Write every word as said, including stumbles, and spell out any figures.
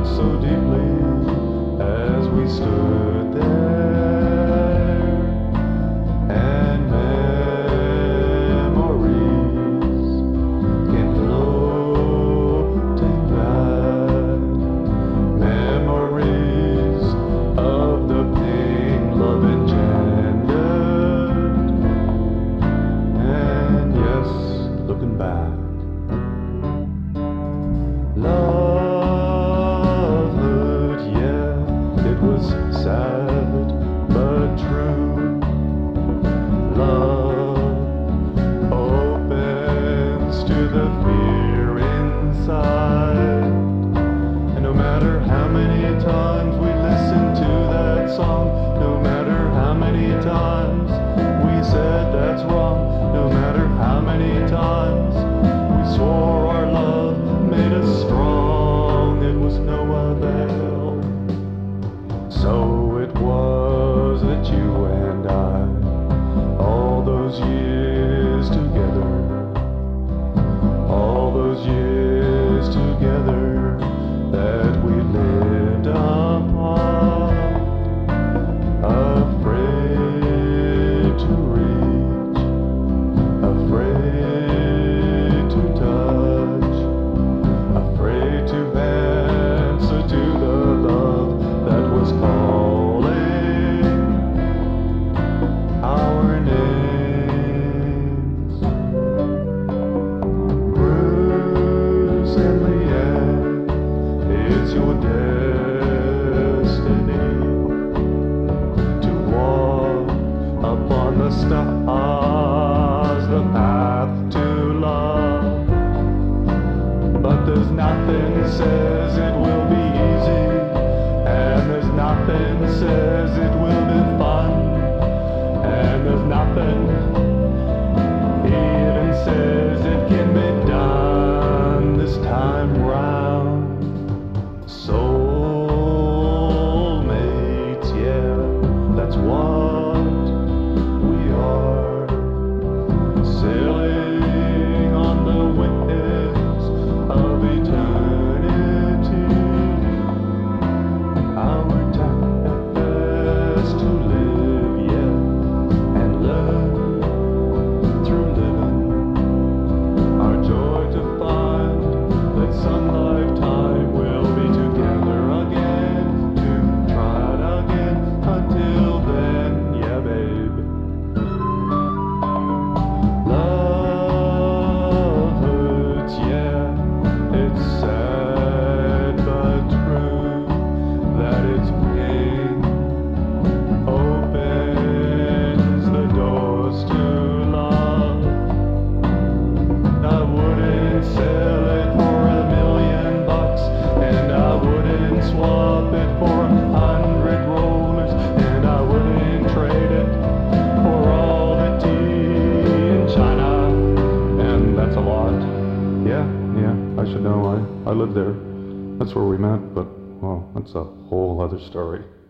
touched so deeply as we stood there, and memories came floating back, memories of the pain love engendered, and yes, looking back, love hurt, yeah, it was sad but true. Love opens to the fear inside, and no matter how many times we listen to that song, no matter how many times we said that's wrong, no matter how many times we swore our love made us strong, it was no avail. So it was that you and I, all those years together, all those years together, that we lived apart, afraid to reach, afraid to touch, afraid to answer to the love that was calling our names. Bruce and Leanne, it's your destiny to walk upon the stars, the path to love. But there's nothing says it will be easy, and there's nothing says it will be fun, and there's nothing even says it can be done this time round. Soulmates, yeah, that's what we are, sailing on the winds of eternity. Our task to live, yeah, and learn through living. Our joy to find that some lifetime we'll be together again, to try it again. Until then, yeah, babe. Love hurts, yeah, it's sad but true that its pain opens the doors to love. I wouldn't sell it for a million bucks, and I wouldn't swap it for a hundred rollers, and I wouldn't trade it for all the tea in China, and that's a lot. Yeah, yeah, I should know. I, I lived there. That's where we met, but, well, that's a whole other story.